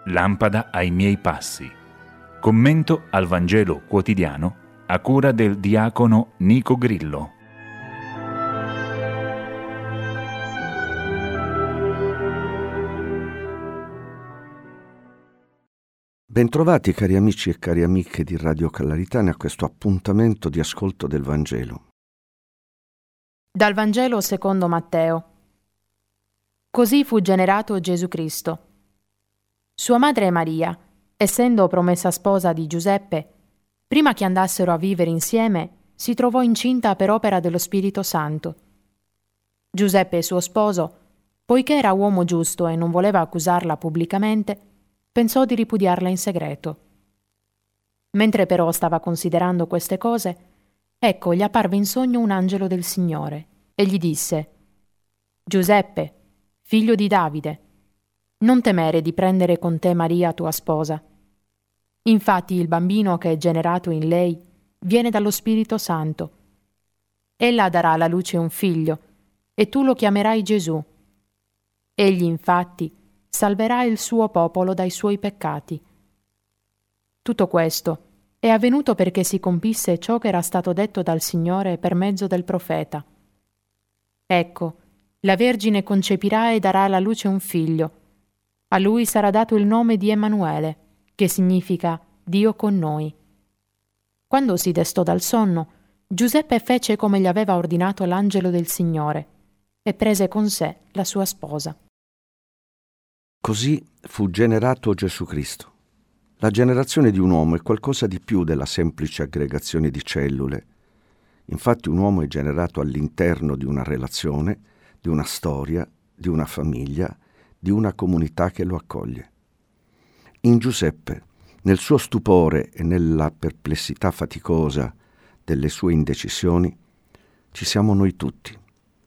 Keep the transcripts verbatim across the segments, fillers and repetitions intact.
lampada ai miei passi. Commento al Vangelo quotidiano a cura del diacono Nico Grillo. Bentrovati cari amici e cari amiche di Radio Callaritane a questo appuntamento di ascolto del Vangelo. Dal Vangelo secondo Matteo. Così fu generato Gesù Cristo. Sua madre Maria, essendo promessa sposa di Giuseppe, prima che andassero a vivere insieme, si trovò incinta per opera dello Spirito Santo. Giuseppe, suo sposo, poiché era uomo giusto e non voleva accusarla pubblicamente, pensò di ripudiarla in segreto. Mentre però stava considerando queste cose, ecco gli apparve in sogno un angelo del Signore e gli disse: Giuseppe, figlio di Davide, non temere di prendere con te Maria tua sposa. Infatti il bambino che è generato in lei viene dallo Spirito Santo. Ella darà alla luce un figlio e tu lo chiamerai Gesù. Egli infatti salverà il suo popolo dai suoi peccati. Tutto questo è avvenuto perché si compisse ciò che era stato detto dal Signore per mezzo del profeta. Ecco, la Vergine concepirà e darà alla luce un figlio. A lui sarà dato il nome di Emanuele, che significa Dio con noi. Quando si destò dal sonno, Giuseppe fece come gli aveva ordinato l'angelo del Signore e prese con sé la sua sposa. Così fu generato Gesù Cristo. La generazione di un uomo è qualcosa di più della semplice aggregazione di cellule. Infatti un uomo è generato all'interno di una relazione, di una storia, di una famiglia, di una comunità che lo accoglie. In Giuseppe, nel suo stupore e nella perplessità faticosa delle sue indecisioni, ci siamo noi tutti.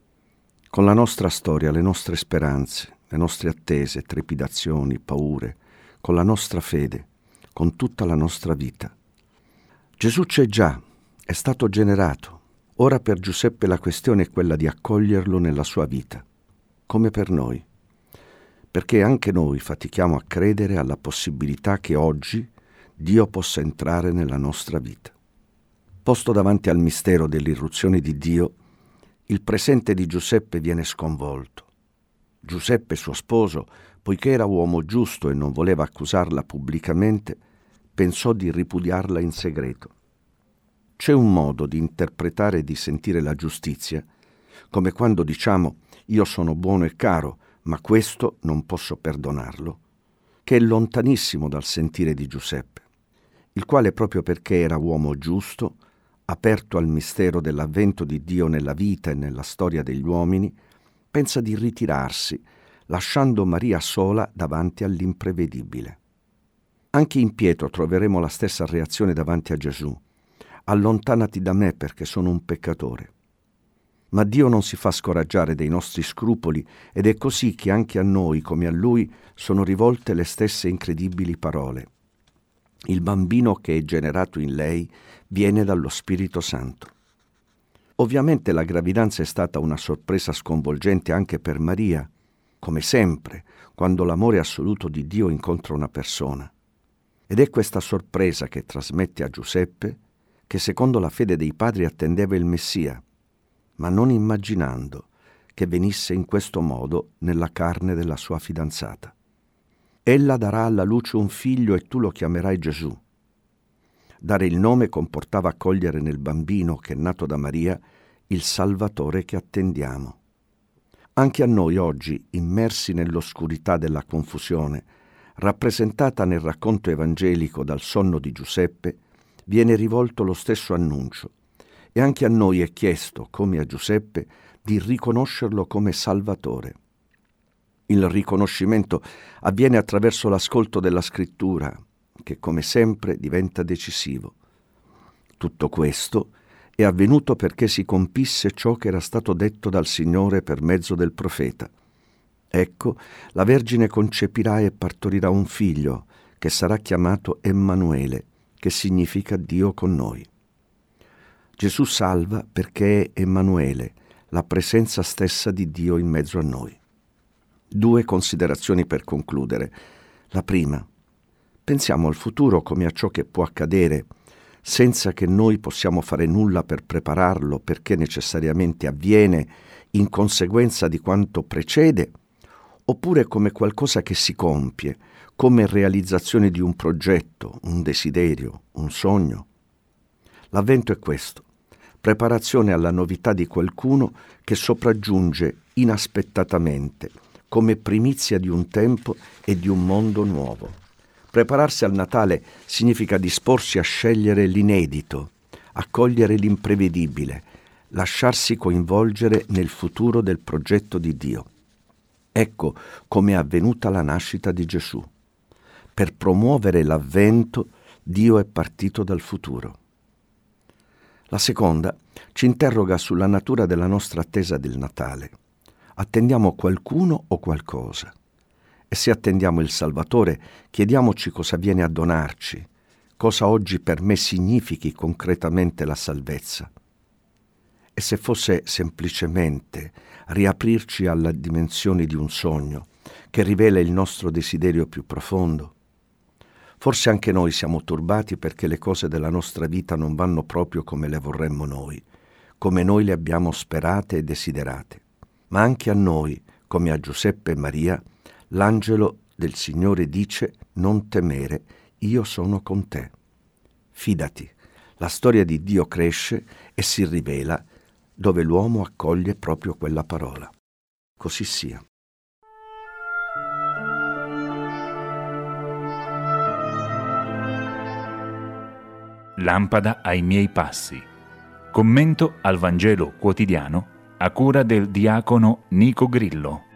Con la nostra storia, le nostre speranze, le nostre attese, trepidazioni, paure, con la nostra fede, con tutta la nostra vita. Gesù c'è già, è stato generato. Ora per Giuseppe la questione è quella di accoglierlo nella sua vita, come per noi, perché anche noi fatichiamo a credere alla possibilità che oggi Dio possa entrare nella nostra vita. Posto davanti al mistero dell'irruzione di Dio, il presente di Giuseppe viene sconvolto. Giuseppe, suo sposo, poiché era uomo giusto e non voleva accusarla pubblicamente, pensò di ripudiarla in segreto. C'è un modo di interpretare e di sentire la giustizia, come quando diciamo «io sono buono e caro, ma questo non posso perdonarlo», che è lontanissimo dal sentire di Giuseppe, il quale proprio perché era uomo giusto, aperto al mistero dell'avvento di Dio nella vita e nella storia degli uomini, pensa di ritirarsi, lasciando Maria sola davanti all'imprevedibile. Anche in Pietro troveremo la stessa reazione davanti a Gesù. Allontanati da me perché sono un peccatore. Ma Dio non si fa scoraggiare dei nostri scrupoli ed è così che anche a noi, come a Lui, sono rivolte le stesse incredibili parole. Il bambino che è generato in lei viene dallo Spirito Santo. Ovviamente la gravidanza è stata una sorpresa sconvolgente anche per Maria, come sempre, quando l'amore assoluto di Dio incontra una persona. Ed è questa sorpresa che trasmette a Giuseppe che secondo la fede dei padri attendeva il Messia, ma non immaginando che venisse in questo modo nella carne della sua fidanzata. Ella darà alla luce un figlio e tu lo chiamerai Gesù. Dare il nome comportava accogliere nel bambino che è nato da Maria il Salvatore che attendiamo. Anche a noi oggi, immersi nell'oscurità della confusione, rappresentata nel racconto evangelico dal sonno di Giuseppe, viene rivolto lo stesso annuncio e anche a noi è chiesto, come a Giuseppe, di riconoscerlo come Salvatore. Il riconoscimento avviene attraverso l'ascolto della Scrittura, che come sempre diventa decisivo. Tutto questo è avvenuto perché si compisse ciò che era stato detto dal Signore per mezzo del profeta. Ecco, la Vergine concepirà e partorirà un figlio, che sarà chiamato Emanuele, che significa Dio con noi. Gesù salva perché è Emanuele, la presenza stessa di Dio in mezzo a noi. Due considerazioni per concludere. La prima, Pensiamo al futuro come a ciò che può accadere senza che noi possiamo fare nulla per prepararlo, perché necessariamente avviene in conseguenza di quanto precede, oppure come qualcosa che si compie, come realizzazione di un progetto, un desiderio, un sogno. L'avvento è questo: preparazione alla novità di qualcuno che sopraggiunge inaspettatamente, come primizia di un tempo e di un mondo nuovo. Prepararsi al Natale significa disporsi a scegliere l'inedito, a cogliere l'imprevedibile, lasciarsi coinvolgere nel futuro del progetto di Dio. Ecco come è avvenuta la nascita di Gesù. Per promuovere l'avvento, Dio è partito dal futuro. La seconda ci interroga sulla natura della nostra attesa del Natale. Attendiamo qualcuno o qualcosa? E se attendiamo il Salvatore, chiediamoci cosa viene a donarci, cosa oggi per me significhi concretamente la salvezza. E se fosse semplicemente riaprirci alla dimensione di un sogno che rivela il nostro desiderio più profondo? Forse anche noi siamo turbati perché le cose della nostra vita non vanno proprio come le vorremmo noi, come noi le abbiamo sperate e desiderate. Ma anche a noi, come a Giuseppe e Maria, l'angelo del Signore dice: non temere, io sono con te. Fidati, la storia di Dio cresce e si rivela dove l'uomo accoglie proprio quella parola. Così sia. Lampada ai miei passi. Commento al Vangelo quotidiano a cura del diacono Nico Grillo.